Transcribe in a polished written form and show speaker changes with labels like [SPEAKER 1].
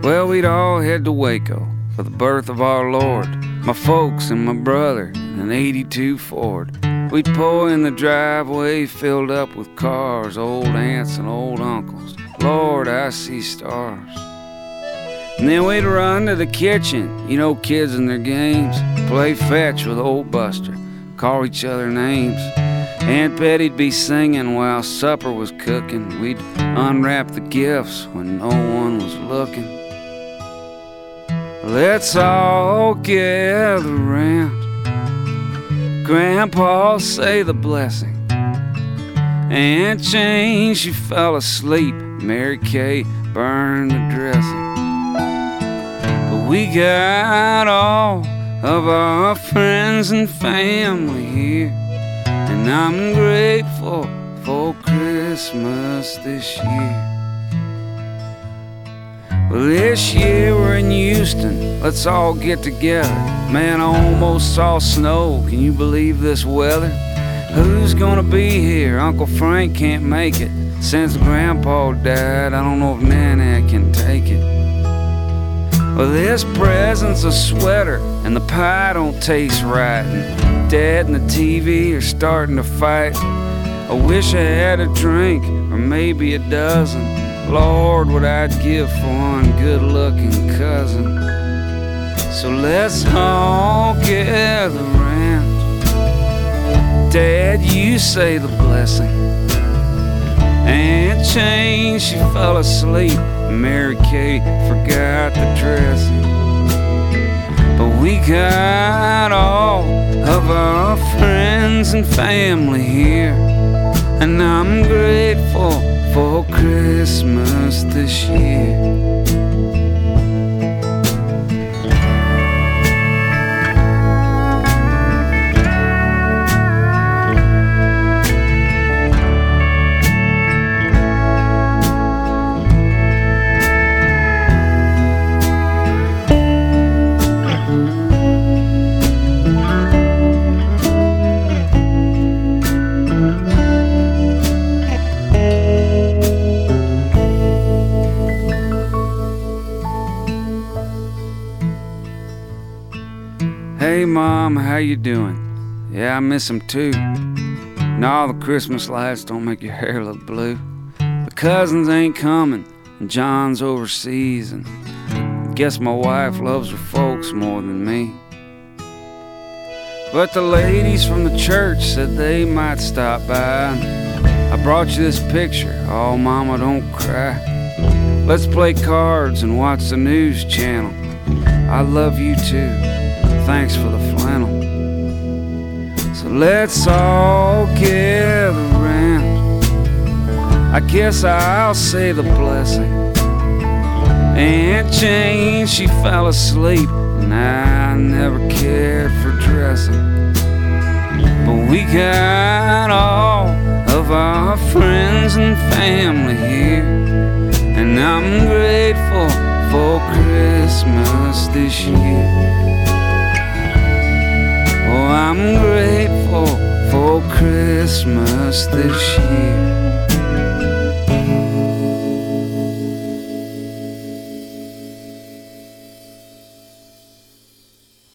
[SPEAKER 1] Well, we'd all head to Waco for the birth of our Lord. My folks and my brother in an 82 Ford. We'd pull in the driveway filled up with cars, old aunts and old uncles. Lord, I see stars. And then we'd run to the kitchen, you know, kids and their games. Play fetch with old Buster, call each other names. Aunt Betty'd be singing while supper was cooking. We'd unwrap the gifts when no one was looking. Let's all gather round. Grandpa say the blessing. Aunt Jane, she fell asleep. Mary Kay burned the dressing. But we got all of our friends and family here, and I'm grateful for Christmas this year. Well, this year we're in Houston, let's all get together. Man, I almost saw snow, can you believe this weather? Who's gonna be here? Uncle Frank can't make it. Since Grandpa died, I don't know if Nana can take it. Well, this present's a sweater, and the pie don't taste right, and Dad and the TV are starting to fight. I wish I had a drink, or maybe a dozen. Lord, what I'd give for one good-looking cousin. So let's all gather round. Dad, you say the blessing. Aunt Jane, she fell asleep. Mary Kay forgot the dressing. But we got all of our friends and family here, and I'm grateful for Christmas this year. Hey Mom, how you doing? Yeah, I miss him too. No, the Christmas lights don't make your hair look blue. The cousins ain't coming, and John's overseas, and I guess my wife loves her folks more than me. But the ladies from the church said they might stop by. I brought you this picture. Oh, Mama, don't cry. Let's play cards and watch the news channel. I love you too. Thanks for the flannel. So let's all gather round. I guess I'll say the blessing. Aunt Jane, she fell asleep, and I never cared for dressing. But we got all of our friends and family here, and I'm grateful for Christmas this year. Oh, I'm grateful for Christmas this year.